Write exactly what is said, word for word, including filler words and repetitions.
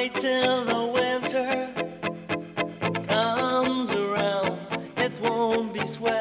wait till the winter comes around. It won't be sweat.